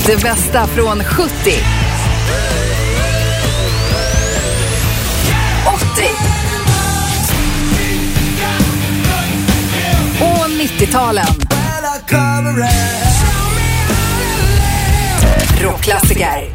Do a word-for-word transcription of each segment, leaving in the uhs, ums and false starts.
Det bästa från sjuttio, åttio och nittio-talen. Rockklassiker.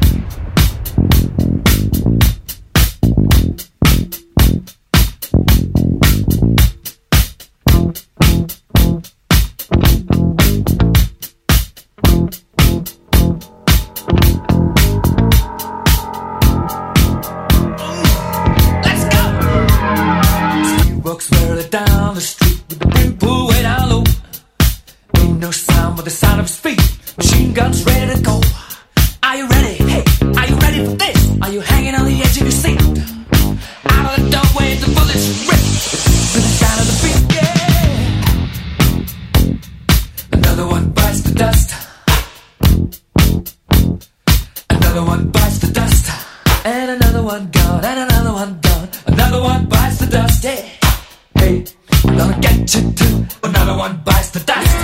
Down the street with the brim pulled way down low. Ain't no sound but the sound of his feet. Machine guns ready to go. Are you ready? Hey, are you ready for this? Are you hanging on the edge of your seat? Out of the doorway, the bullets rip to the sound of the beat. Yeah. Another one bites the dust. Another one bites the dust. And another one gone. And another one gone. Another one bites the dust. Yeah. Hey, I'm gonna get you too. Another one bites the dust.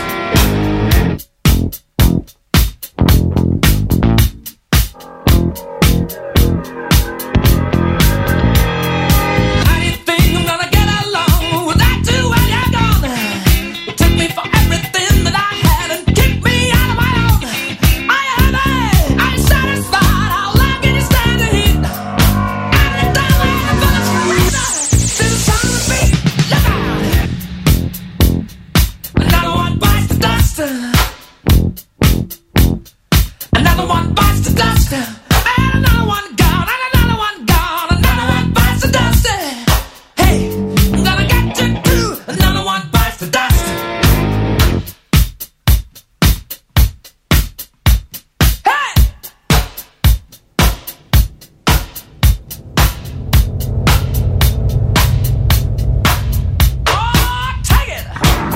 How do you think I'm gonna get along without you when you're gone? You took me for everything that I had and kicked me out of my own. Are you happy? Are you satisfied? How long can you stand the heat? Out of the doorway, the bullets rip to the sound of the beat. Another one bites the dust. Another one bites the dust. And another one gone. And another one gone. Another one bites the dust. Hey, I'm gonna get you too. Another one bites the dust. Hey! Oh, take it!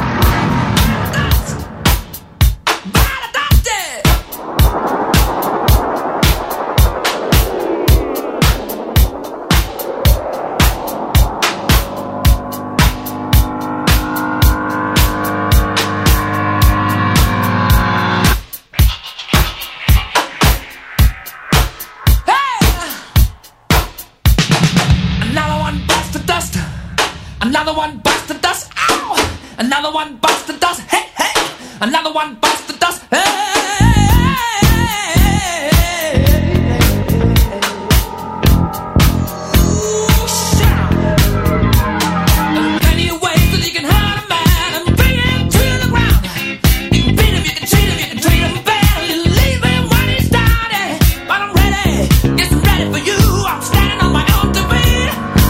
Another one bites the dust. Ow! Another one bites the dust. Hey, hey! Another one bites the dust. Hey! Ooh, shout! There are plenty of ways that you can hurt a man and bring him to the ground. You can beat him, you can cheat him, you can treat him bad. You leave him when he's down. Yeah. But I'm ready. Yes, I'm ready for you. I'm standing on my own two feet.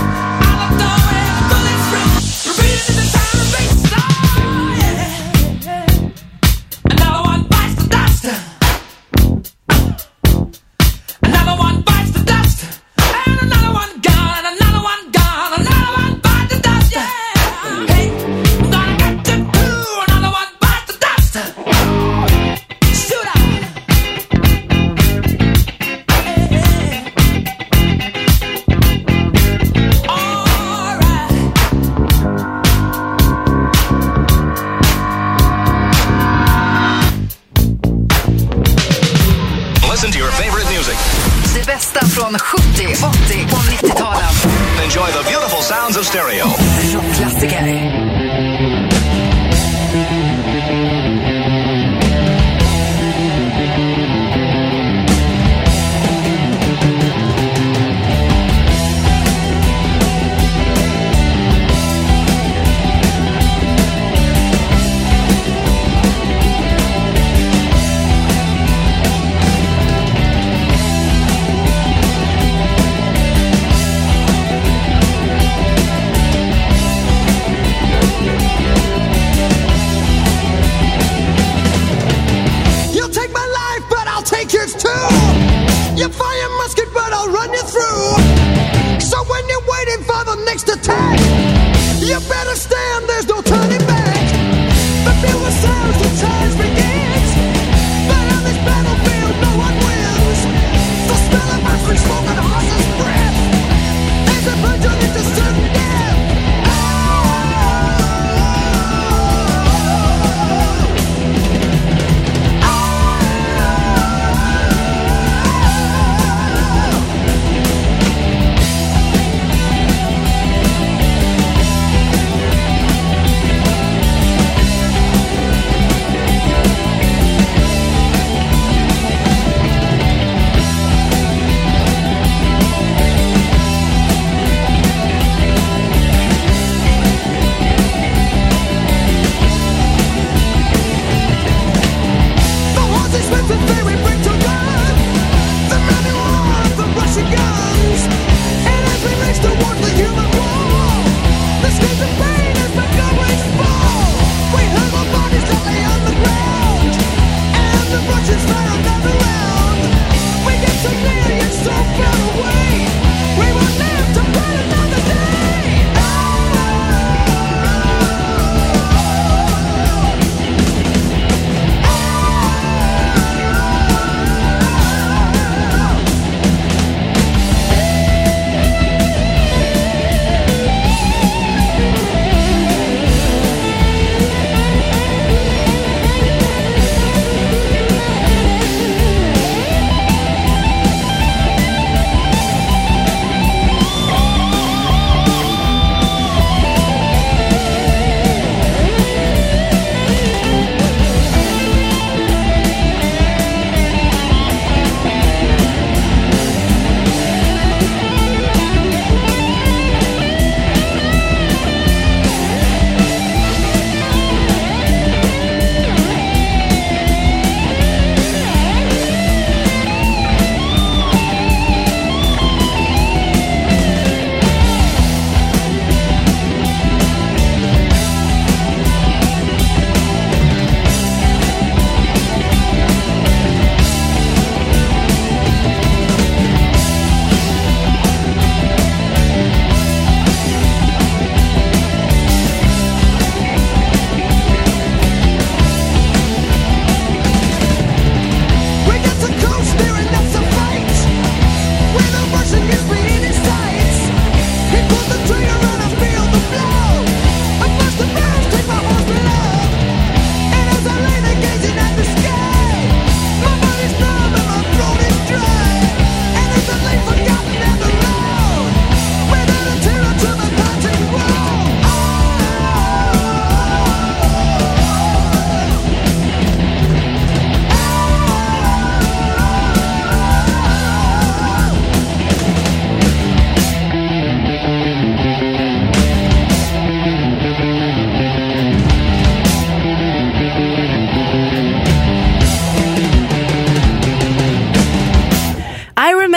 Det bästa från sjuttio, åttio och nittio-talen. Enjoy the beautiful sounds of stereo. Rockklassiker.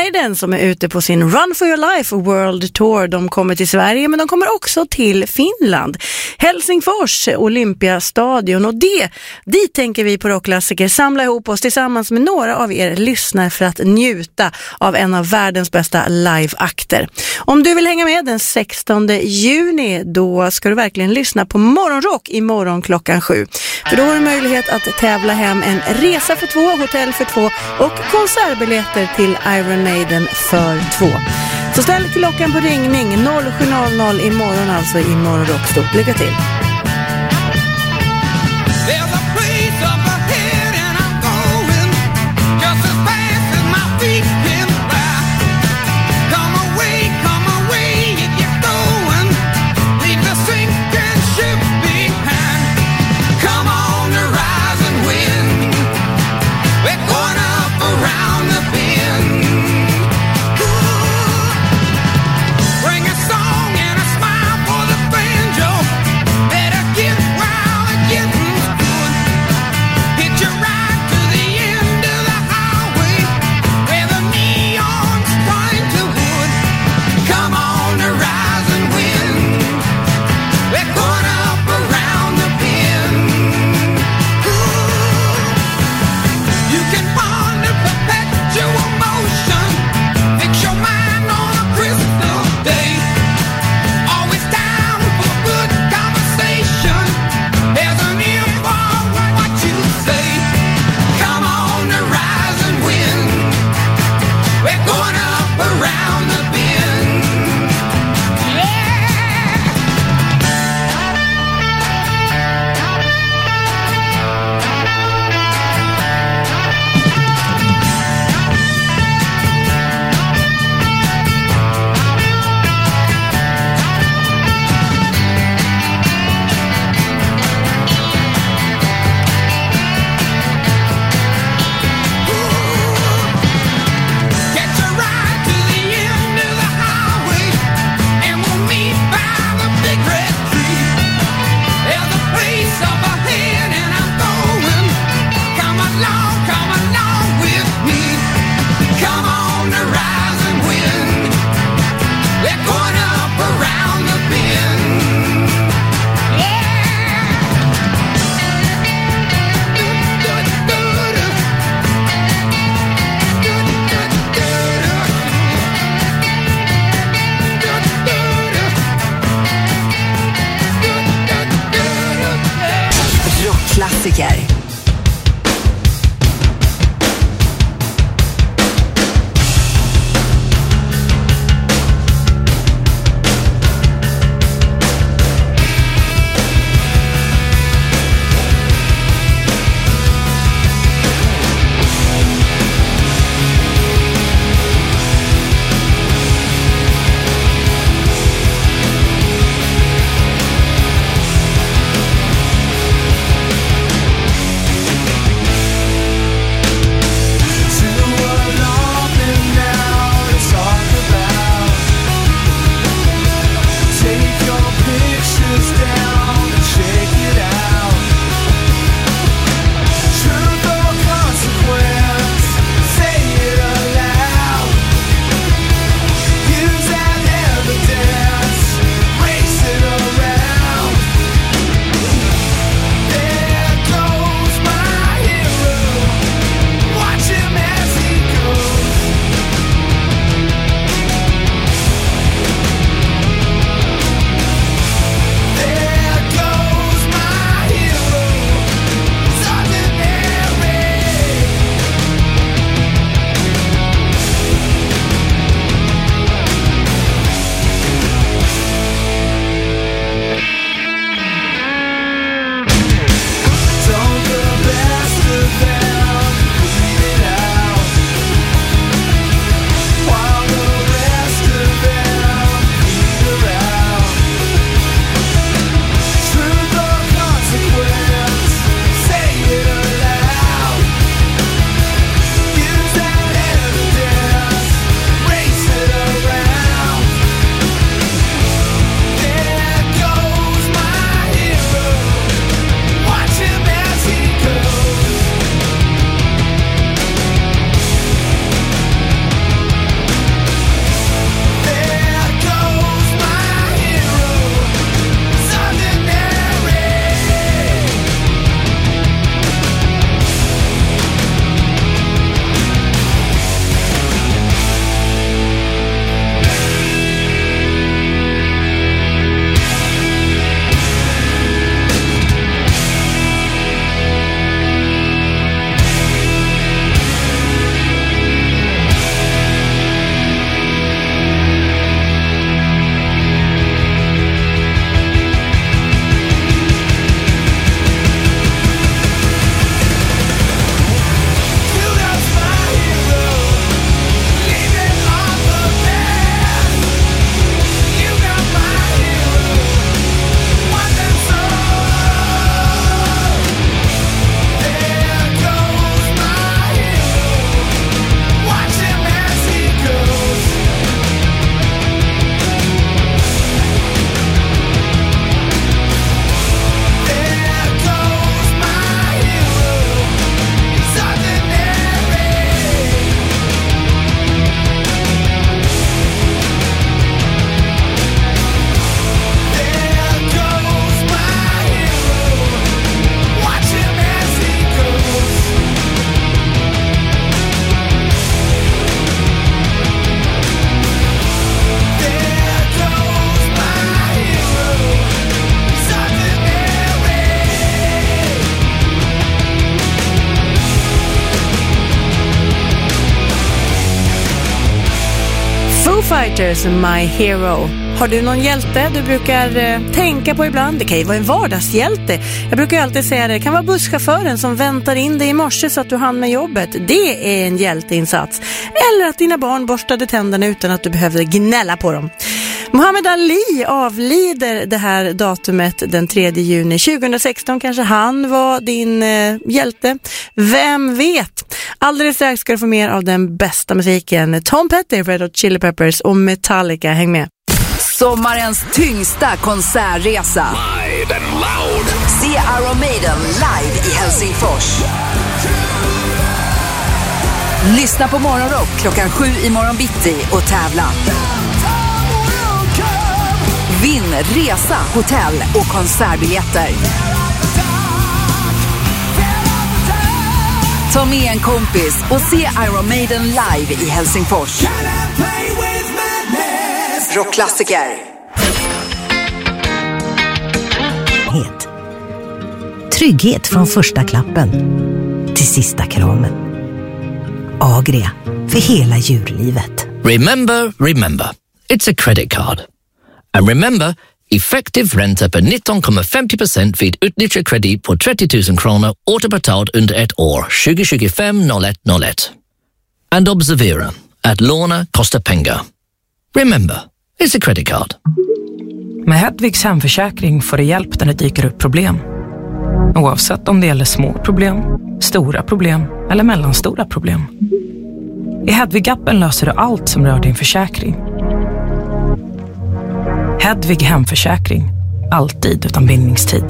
Maiden som är ute på sin Run for Your Life World Tour. De kommer till Sverige, men de kommer också till Finland. Helsingfors Olympiastadion, och det, dit tänker vi på Rockklassiker samla ihop oss tillsammans med några av er lyssnare för att njuta av en av världens bästa liveakter. Om du vill hänga med den sextonde juni, då ska du verkligen lyssna på Morgonrock i morgon klockan sju. För då har du möjlighet att tävla hem en resa för två, hotell för två och konsertbiljetter till Iron Maiden för två. Så ställ klockan på ringning noll sju noll noll imorgon, alltså i Morgonrock. Stort lycka till! Bring a song and a smile for the banjo. Fighters, My Hero. Har du någon hjälte du brukar eh, tänka på ibland? Det kan ju vara en vardagshjälte. Jag brukar alltid säga det. Det kan vara busschauffören som väntar in dig i morse så att du hann med jobbet. Det är en hjälteinsats. Eller att dina barn borstade tänderna utan att du behövde gnälla på dem. Muhammad Ali avlider det här datumet den tredje juni tjugohundrasexton. Kanske han var din eh, hjälte. Vem vet? Alldeles strax ska du få mer av den bästa musiken. Tom Petty, Red Hot Chili Peppers och Metallica. Häng med. Sommarens tyngsta konsertresa. Live and loud. Se Iron Maiden live i Helsingfors. Lyssna på Morgonrock klockan sju i morgon bitti och tävla. Vinn resa, hotell och konsertbiljetter. Ta med en kompis och se Iron Maiden live i Helsingfors. Rockklassiker. Trygghet från första klappen till sista kramen. Agria, för hela djurlivet. Remember, remember. It's a credit card. And remember, effektiv ränta på nitton komma femtio procent vid utnyttjad kredit på trettio tusen kronor återbetalt under ett år tjugo tjugofem noll ett noll ett. And observera, att låna kostar pengar. Remember, it's a credit card. Med Hedvigs hemförsäkring får du hjälp när det dyker upp problem. Oavsett om det gäller små problem, stora problem eller mellanstora problem. I Hedvig-appen löser du allt som rör din försäkring. Hedvig hemförsäkring. Alltid utan bindningstid.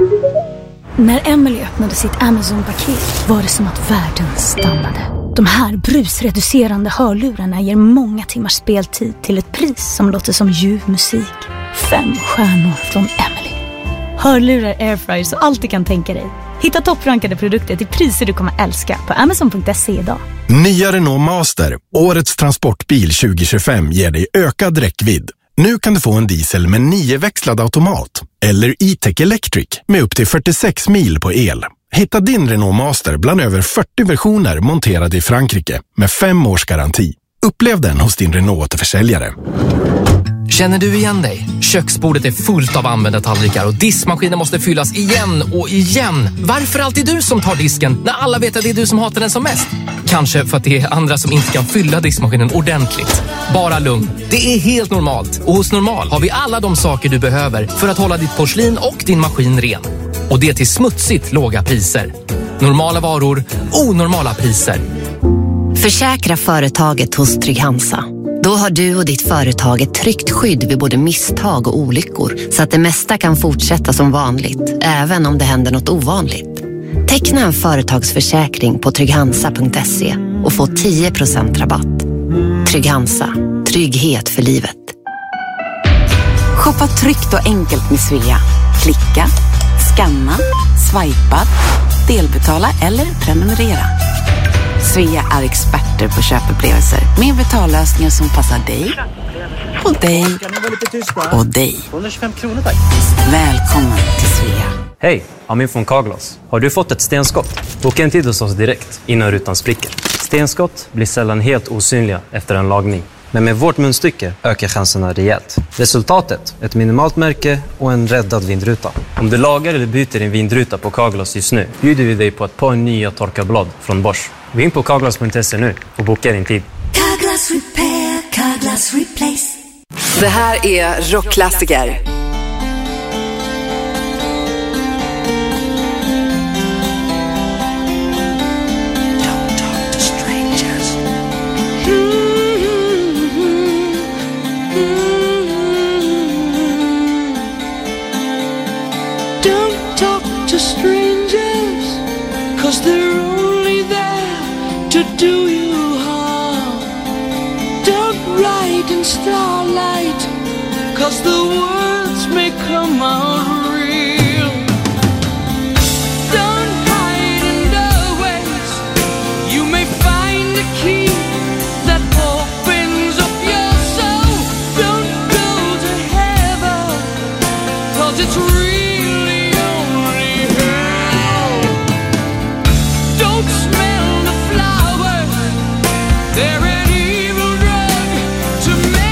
När Emily öppnade sitt Amazon-paket var det som att världen stannade. De här brusreducerande hörlurarna ger många timmars speltid till ett pris som låter som ljuv musik. Fem stjärnor från Emily. Hörlurar, airfryers och allt du kan tänka dig. Hitta topprankade produkter till priser du kommer älska på amazon punkt se idag. Nya Renault Master, årets transportbil tjugo tjugofem, ger dig ökad räckvidd. Nu kan du få en diesel med nioväxlad automat eller E-Tech Electric med upp till fyrtiosex mil på el. Hitta din Renault Master bland över fyrtio versioner monterade i Frankrike med fem års garanti. Upplev den hos din Renault-återförsäljare. Känner du igen dig? Köksbordet är fullt av använda tallrikar och diskmaskinen måste fyllas igen och igen. Varför alltid du som tar disken när alla vet att det är du som hatar den som mest? Kanske för att det är andra som inte kan fylla diskmaskinen ordentligt. Bara lugn. Det är helt normalt. Och hos Normal har vi alla de saker du behöver för att hålla ditt porslin och din maskin ren. Och det till smutsigt låga priser. Normala varor, onormala priser. Försäkra företaget hos Trygg-Hansa. Då har du och ditt företag ett tryggt skydd vid både misstag och olyckor så att det mesta kan fortsätta som vanligt, även om det händer något ovanligt. Teckna en företagsförsäkring på trygghansa punkt se och få tio procent rabatt. Trygg-Hansa. Trygghet för livet. Shoppa tryggt och enkelt med Svea. Klicka, scanna, swipa, delbetala eller prenumerera. Svea är experter på köpupplevelser med betallösningar som passar dig och dig och dig. Välkommen till Svea. Hej, Amin från Carglass. Har du fått ett stenskott? Boka en tid hos oss direkt innan rutan spricker. Stenskott blir sällan helt osynliga efter en lagning. Men med vårt munstycke ökar chanserna rejält. Resultatet, ett minimalt märke och en räddad vindruta. Om du lagar eller byter din vindruta på Carglass just nu bjuder vi dig på ett par nya torkarblad från Bosch. Gå in på carglass punkt se nu och boka din tid. Carglass Repair, Carglass Replace. Det här är Rockklassiker. Strangers, 'cause they're only there to do you harm. Don't ride in starlight, 'cause the words may come out real. Don't hide in doorways, you may find a key that opens up your soul. Don't go to heaven, 'cause it's real. They're an evil drug to make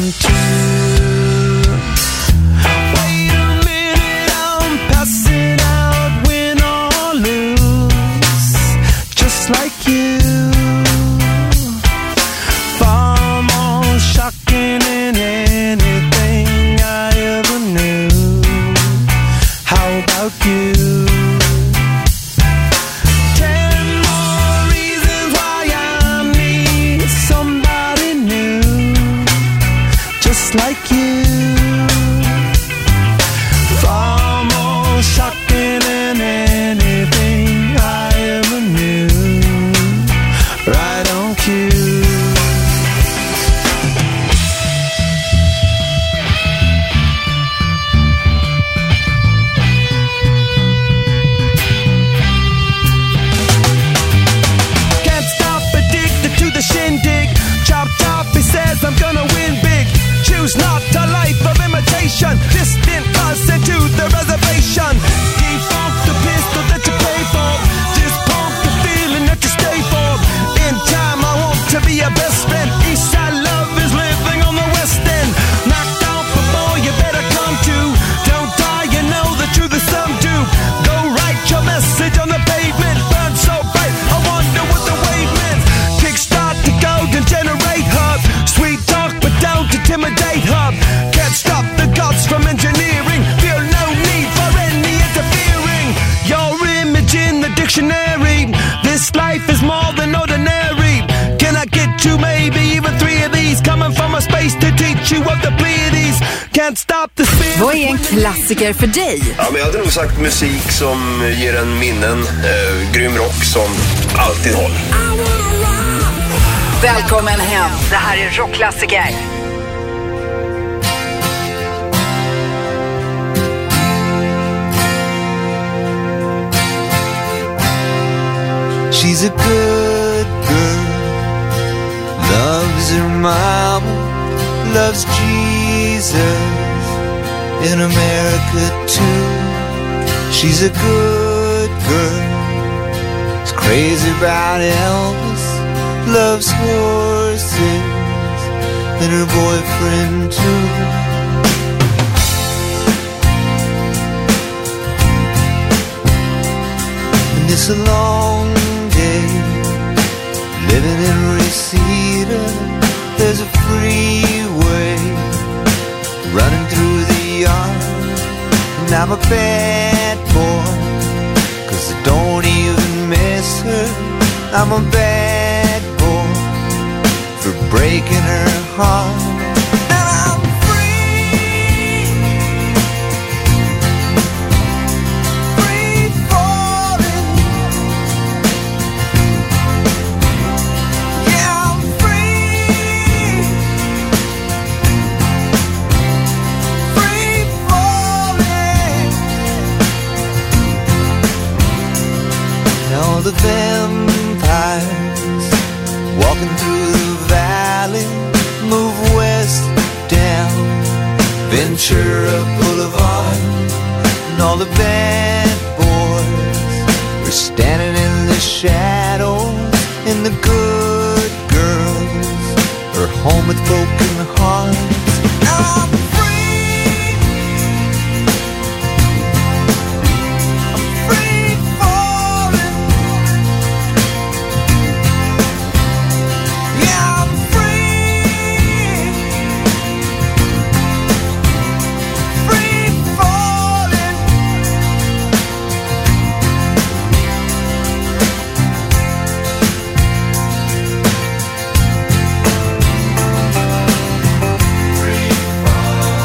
one too. Wait a minute, I'm passing out, win or lose, just like you. Far more shocking than anything I ever knew. How about you? Like you, far more shocking than anything I ever knew. Right on cue. Can't stop, addicted to the shindig. Chop chop, he says I'm gonna win big. Choose not a life of imitation. Distant us into the reservation. Defunct the pistol that you pay for. Just pump the feeling that you stay for. In time I want to be your best friend. Eastside love is living on the west end. Knocked out before you better come to. Don't die, you know the truth is some do. Go write your message on the pavement. Burn so bright, I wonder what the wave meant. Kickstart the golden generate hub. Sweet talk but don't intimidate hub. Can't stop the gods from engineering. Feel no need for any interfering. Your image in the dictionary. This life is more than ordinary. Can I get two, maybe even three of these? Coming from a space to teach you of the Pleiades. Can't stop the spirit. Vad är en klassiker för dig? Ja, men jag hade nog sagt musik som ger en minnen. Eh, grym rock som alltid håller. Välkommen hem. Det här är rockklassiker. She's a good girl, loves her mama, loves Jesus in America too. She's a good girl, is crazy about Elvis, loves horses and her boyfriend too. And it's a long day living in Reseda. There's a freeway running through the yard. And I'm a bad boy, 'cause I don't even miss her. I'm a bad boy for breaking her heart. And I'm free, free falling. Yeah, I'm free, free falling. All the vampires walking through the valley move west down Ventura Boulevard. And all the bad boys are standing in the shadows. And the good girls are home with broken hearts. I'm free, I'm free falling. Yeah, I'm free, free falling. Free falling.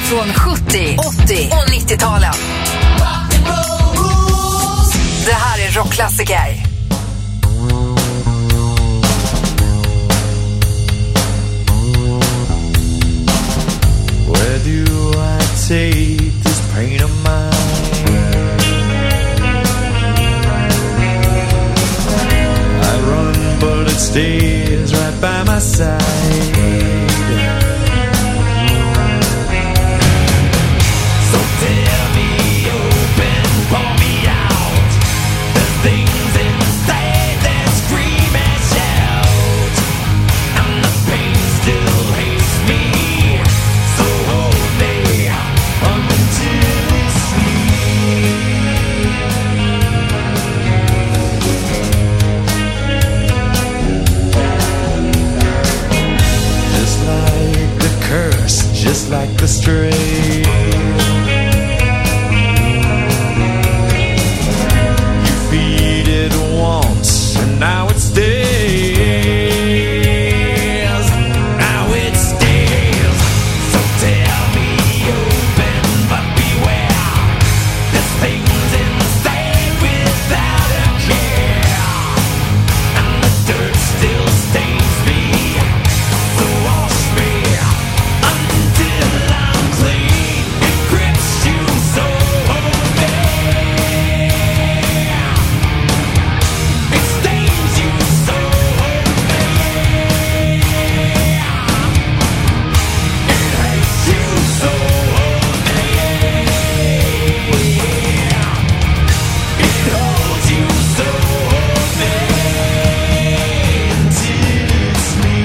bästa från sjuttio, åttio och nittio-talen. Det här är rockklassiker. Where do I take this pain of mine? I run but it stays right by my side. So tell me open, pour me out. There's things inside that scream and shout, and the pain still hates me. So hold me until it's just like the curse, just like the stray. You feed it once, and now it stays. Now it stays. So tell me open, but beware. There's things inside without a care, and the dirt still stains me. So wash me until I'm clean. It grips you so hold me. It stains you so hold me. It hates you so hold me. It holds you so hold me until it's me.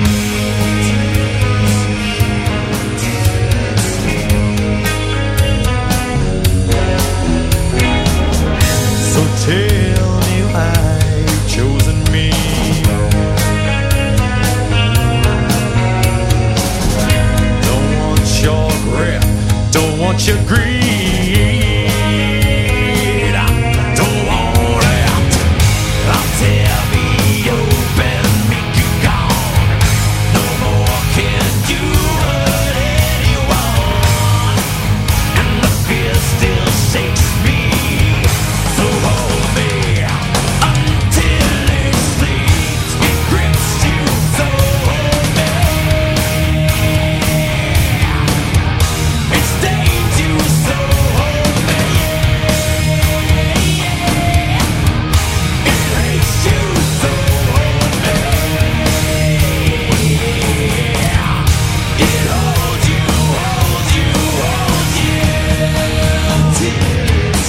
So tell me I've chosen me. Don't want your grip, don't want your greed. Don't want it. I'll tell me open, make you gone. No more can you hurt anyone, and the fear still shakes me. So hold me until it sleeps. It grips you, so hold me. It stains you, so hold me. It hates you, so hold me. It holds you, holds you, holds you till it's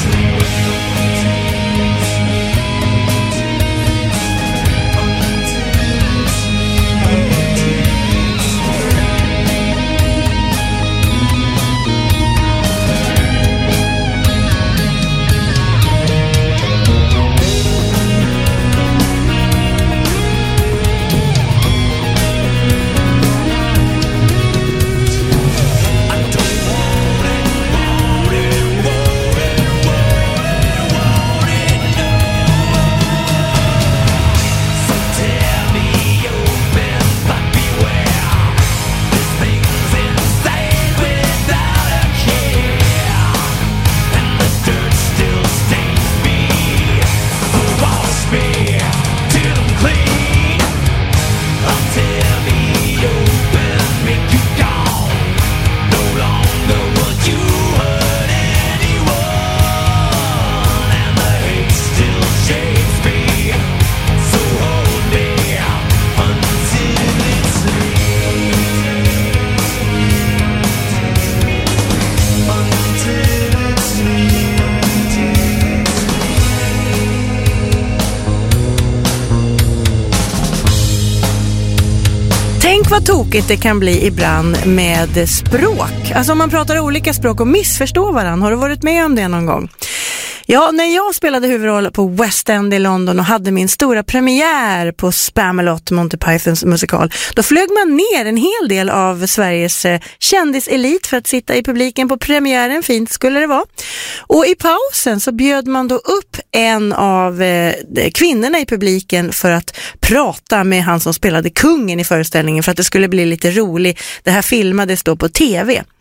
Tänk vad tokigt det kan bli ibland med språk. Alltså om man pratar olika språk och missförstår varandra. Har du varit med om det någon gång? Ja, när jag spelade huvudroll på West End i London och hade min stora premiär på Spamalot, Monty Pythons musikal, då flög man ner en hel del av Sveriges eh, kändiselit för att sitta i publiken på premiären. Fint skulle det vara. Och i pausen så bjöd man då upp en av eh, kvinnorna i publiken för att prata med han som spelade kungen i föreställningen för att det skulle bli lite roligt. Det här filmades då på tv.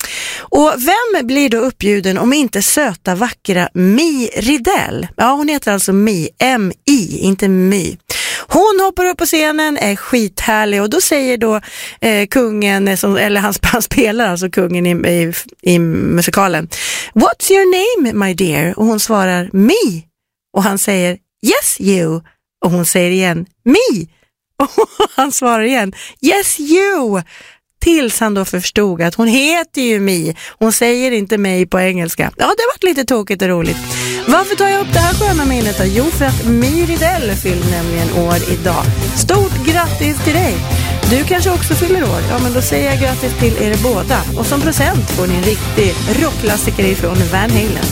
Och vem blir då uppbjuden om inte söta, vackra My Ridell? Ja, hon heter alltså My, M I, inte My. Hon hoppar upp på scenen, är skithärlig och då säger då eh, kungen, som, eller han, han spelar alltså kungen i, i, i musikalen. What's your name, my dear? Och hon svarar Me. Och han säger yes you. Och hon säger igen Me. Och han svarar igen yes you. Tills han då förstod att hon heter ju Mi. Hon säger inte mig på engelska. Ja, det har varit lite tokigt och roligt. Varför tar jag upp det här sköna minnet då? Jo, för att My Ridell fyller nämligen år idag. Stort grattis till dig! Du kanske också fyller år. Ja, men då säger jag grattis till er båda. Och som present får ni en riktig rockklassiker ifrån Van Halen.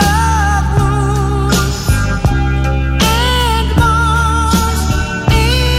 Love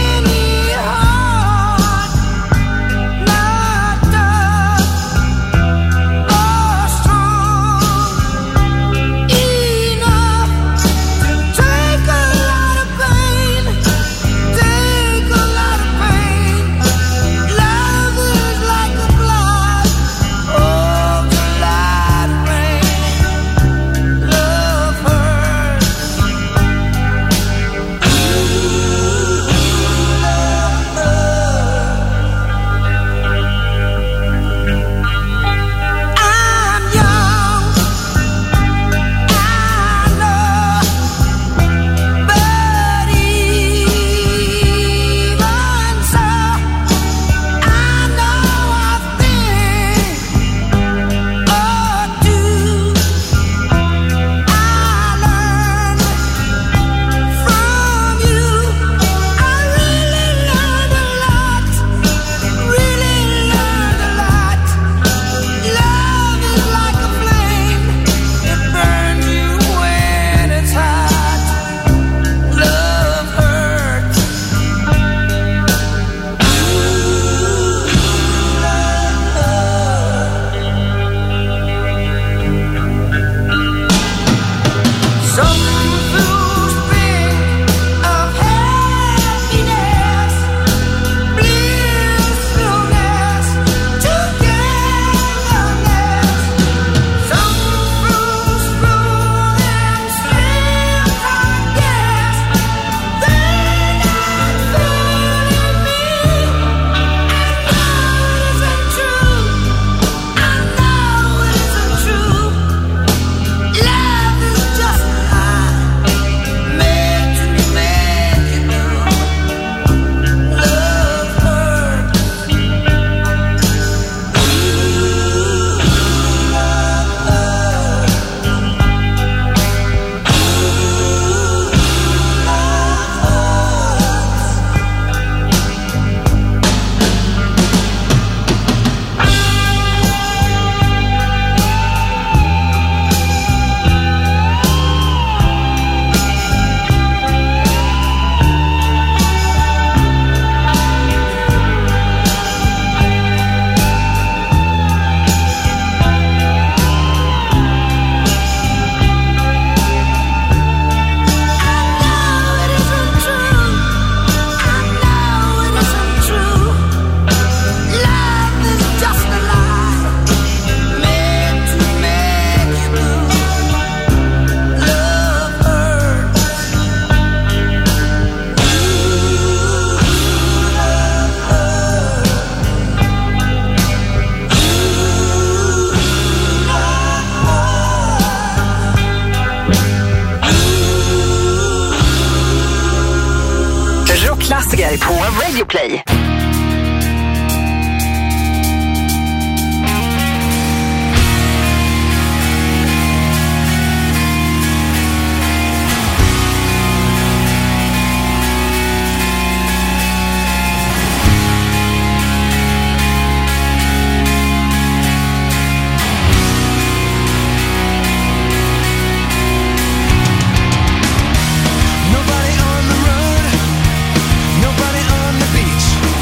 Rockklassiker på Radio Play. Nobody on the road, nobody on the beach.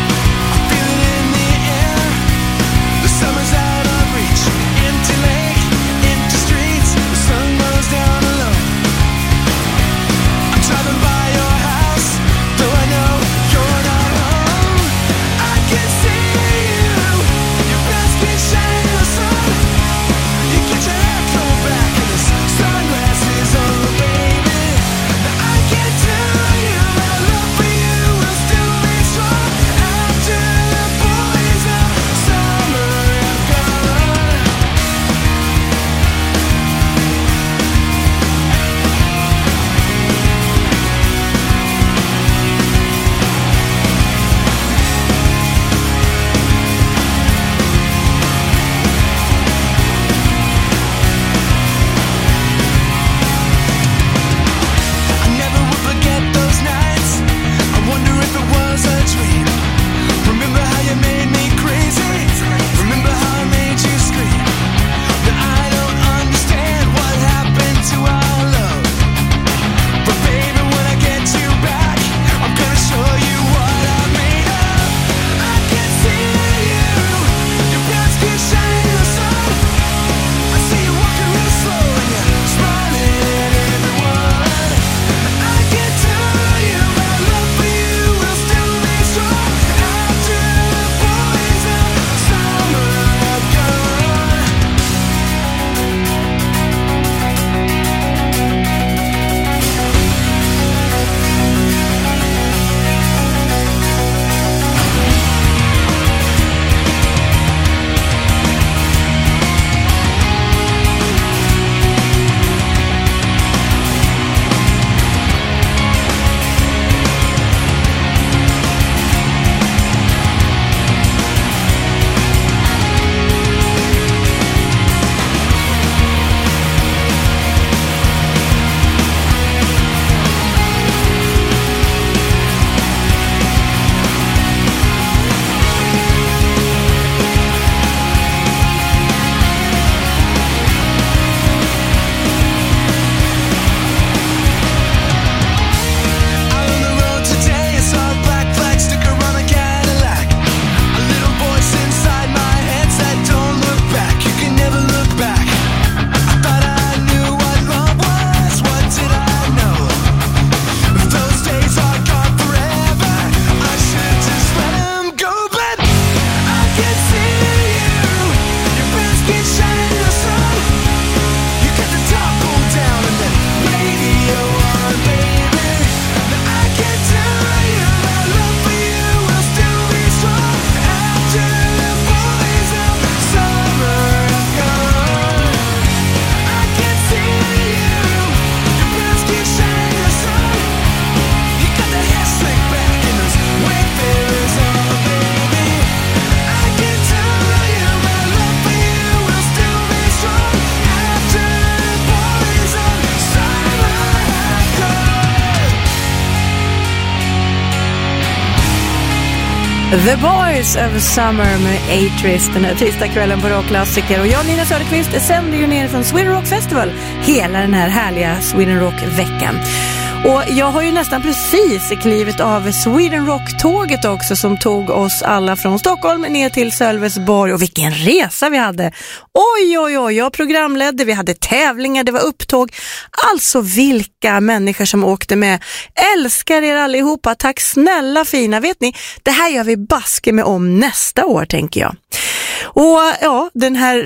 The Boys of Summer med Atris den här tisdagskvällen på Rockklassiker. Och jag, Nina Söderqvist, sänder ju ner från Sweden Rock Festival hela den här härliga Sweden Rock-veckan. Och jag har ju nästan precis klivit av Sweden Rock-tåget också som tog oss alla från Stockholm ner till Sölvesborg. Och vilken resa vi hade! Oj, oj, oj, jag programledde, vi hade tävlingar, det var upptåg. Alltså vilka människor som åkte med. Älskar er allihopa, tack snälla fina. Vet ni, det här gör vi baske med om nästa år, tänker jag. Och ja, den här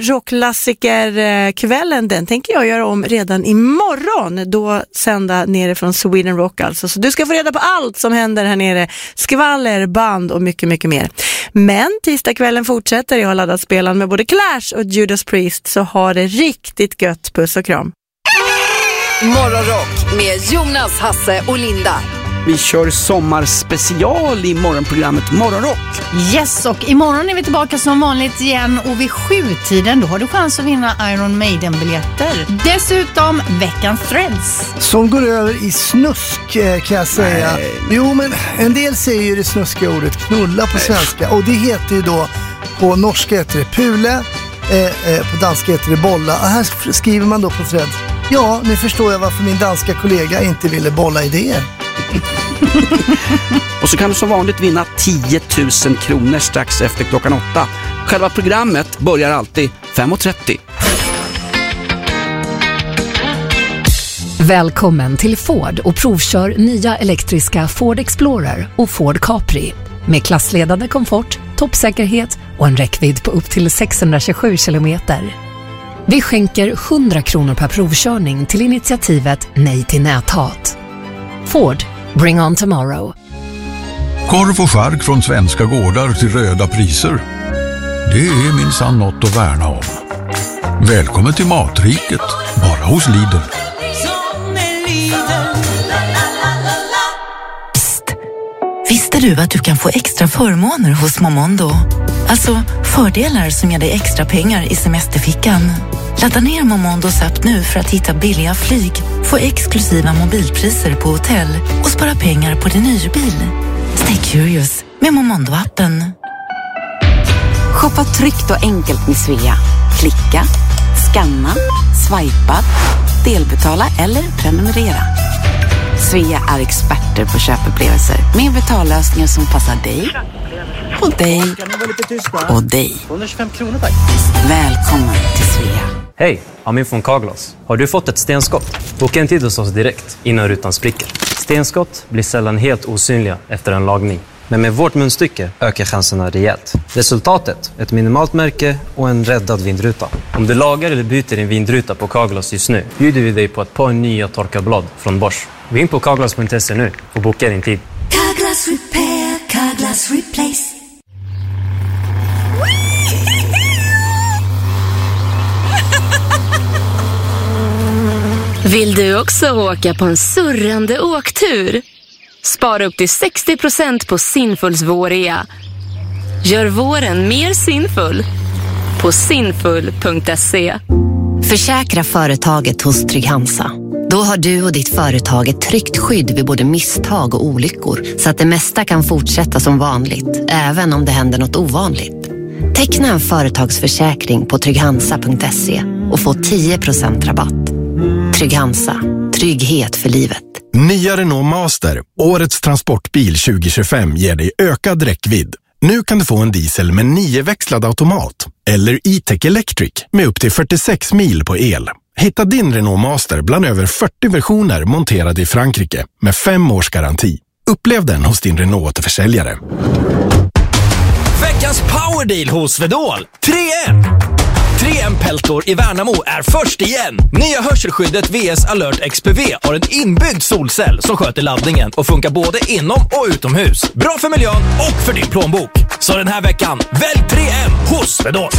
rockklassikerkvällen, den tänker jag göra om redan imorgon. Då sända nere från Sweden Rock alltså. Så du ska få reda på allt som händer här nere. Skvaller, band och mycket, mycket mer. Men tisdagskvällen fortsätter. Jag har laddat spelen med både Clash och Judas Priest. Så har det riktigt gött. Puss och kram. Morgonrock med Jonas, Hasse och Linda. vi kör sommarspecial i morgonprogrammet Morgonrock. Yes, och imorgon är vi tillbaka som vanligt igen och vid sjutiden då har du chans att vinna Iron Maiden-biljetter. Dessutom veckans threads. Som går över i snusk kan jag säga. Nej. Jo, men en del säger ju det snuskiga ordet knulla på svenska och det heter ju då på norska heter det pule, eh, eh, på danska heter det bolla. Och här skriver man då på threads. Ja, nu förstår jag varför min danska kollega inte ville bolla idéer. Och så kan du som vanligt vinna tio tusen kronor strax efter klockan åtta. Själva programmet börjar alltid fem och trettio. Välkommen till Ford och provkör nya elektriska Ford Explorer och Ford Capri. Med klassledande komfort, toppsäkerhet och en räckvidd på upp till sexhundratjugosju kilometer. Vi skänker hundra kronor per provkörning till initiativet Nej till näthat. Ford, bring on tomorrow. Korv och chark från svenska gårdar till röda priser. Det är minsann något att värna om. Välkommen till Matriket, bara hos Lidl. Visste du att du kan få extra förmåner hos Momondo? Alltså fördelar som ger dig extra pengar i semesterfickan. Ladda ner Momondos app nu för att hitta billiga flyg, få exklusiva mobilpriser på hotell och spara pengar på din hyrbil. Stay curious med Momondo-appen. Shoppa tryggt och enkelt med Svea. Klicka, scanna, swipa, delbetala eller prenumerera. Svea är experter på köpupplevelser med betallösningar som passar dig och dig och dig. Välkommen till Svea. Hej, Amin från Carglass. Har du fått ett stenskott? Boka en tid hos oss direkt innan rutan spricker. Stenskott blir sällan helt osynliga efter en lagning. Men med vårt munstycke ökar chanserna rejält. Resultatet, ett minimalt märke och en räddad vindruta. Om du lagar eller byter din vindruta på Carglass just nu bjuder vi dig på ett par nya torkarblad från Bosch. Gå in på carglass punkt se nu och boka din tid. Carglass Repair, Carglass Replace. Vill du också åka på en surrande åktur? Spara upp till sextio procent på Sinfuls vårea. Gör våren mer sinfull på sinfull punkt se. Försäkra företaget hos Trygg-Hansa. Då har du och ditt företag ett tryggt skydd vid både misstag och olyckor så att det mesta kan fortsätta som vanligt, även om det händer något ovanligt. Teckna en företagsförsäkring på trygghansa punkt se och få tio procent rabatt. Trygg-Hansa. Trygghet för livet. Nya Renault Master, årets transportbil tjugo tjugofem, ger dig ökad räckvidd. Nu kan du få en diesel med nioväxlad automat eller E-Tech Electric med upp till fyrtiosex mil på el. Hitta din Renault Master bland över fyrtio versioner monterade i Frankrike med fem års garanti. Upplev den hos din Renault-försäljare. Veckans powerdeal hos Svedol. tre M. tre M-peltor i Värnamo är först igen. Nya hörselskyddet V S Alert X P V har en inbyggd solcell som sköter laddningen och funkar både inom och utomhus. Bra för miljön och för din plånbok. Så den här veckan, välj tre M hos Svedol.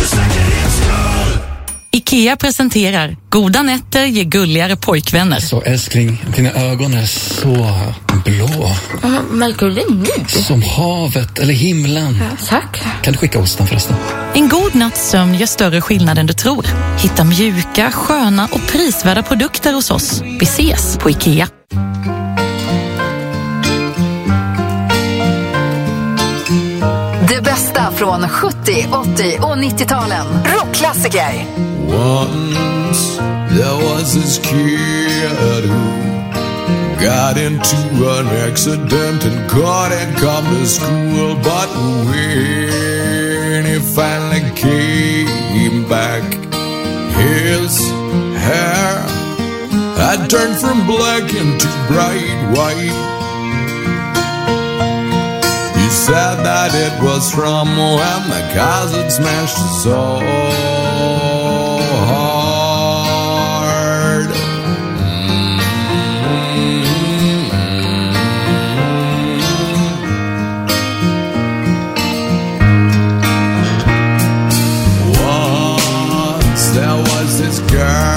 IKEA presenterar Goda nätter ger gulligare pojkvänner. Så älskling, dina ögon är så blå. Märker du det nu? Som havet eller himlen. Ja, tack. Kan du skicka osten förresten? En god natts sömn gör större skillnad än du tror. Hitta mjuka, sköna och prisvärda produkter hos oss. Vi ses på IKEA. Det bästa från sjuttio, åttio och nittio-talen. Rockklassiker. Once there was this kid who got into an accident and couldn't come to school. But when he finally came back, his hair had turned from black into bright white. He said that it was from when the cars had smashed his soul.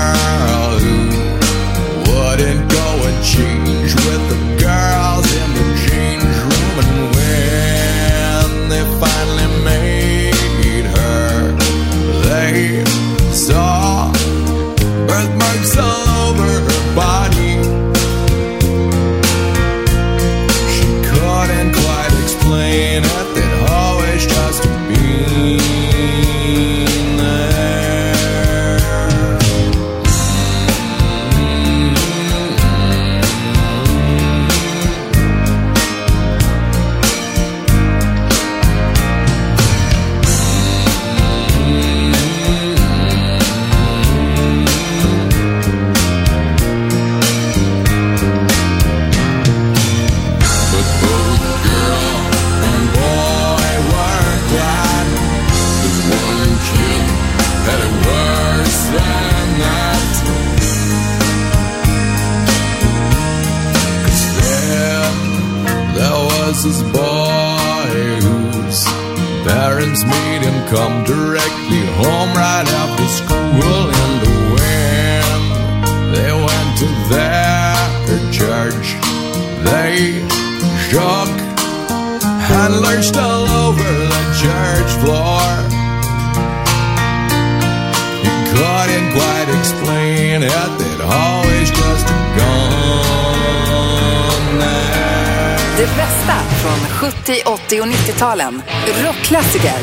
Girl who wouldn't go and change with the girls in the annat. 'Cause then there was this boy whose parents made him come directly home right after school. And when they went to their church, they shook and lurched all over the church floor. He couldn't quite explain it, they'd always just gone there. Det bästa från sjuttio, åttio och nittio-talen. Rockklassiker.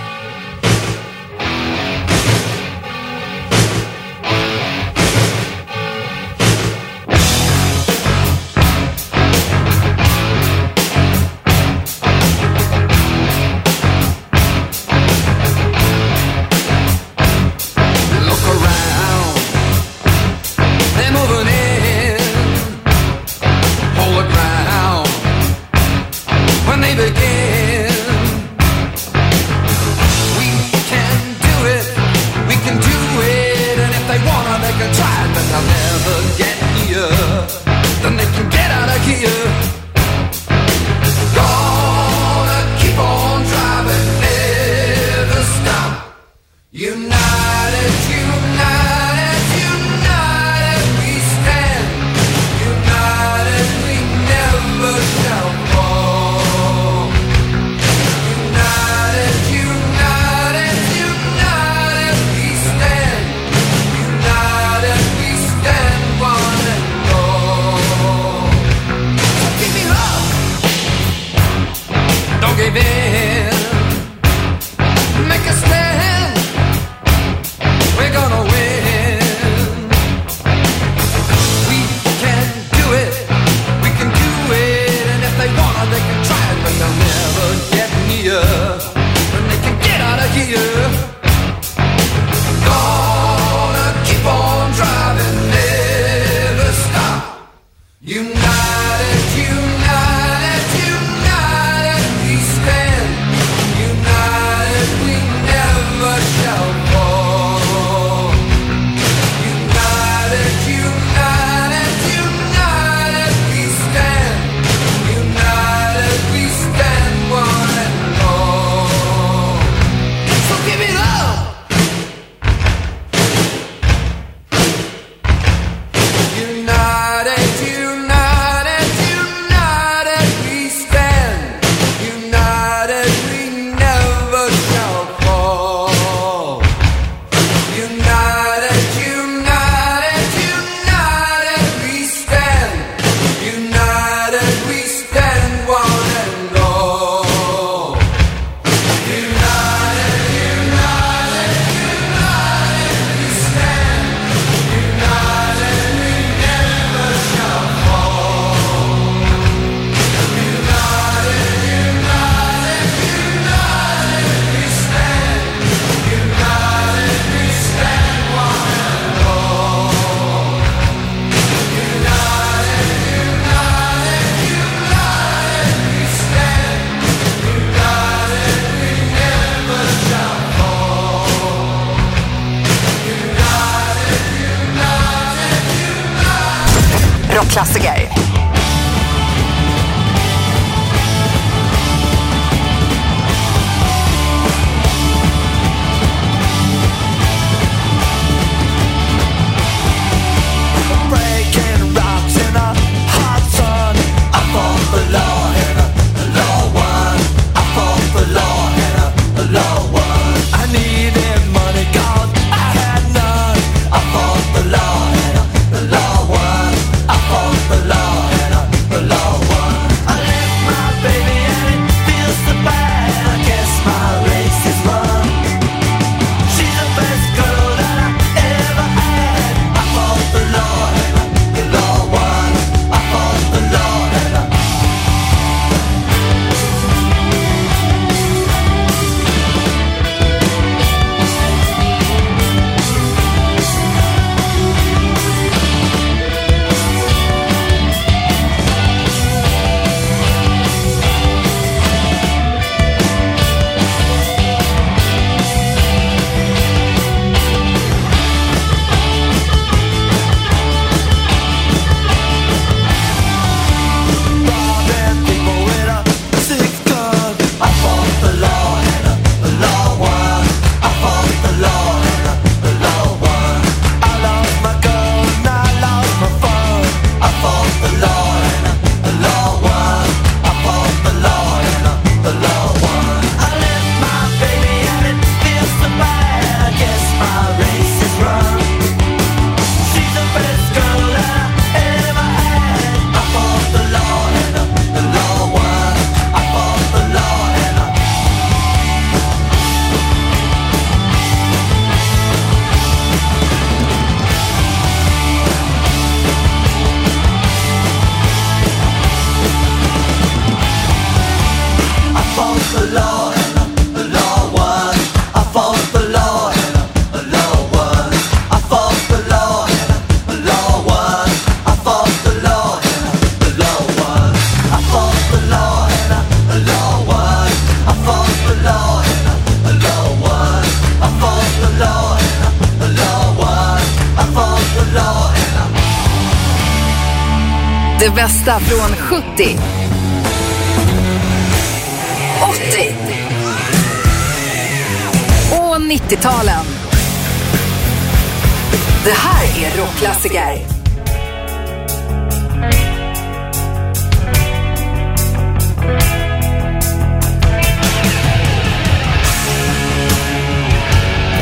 Rockklassiker. The law Det bästa från sjuttio, åttio och nittio-talen. Det här är rockklassiker.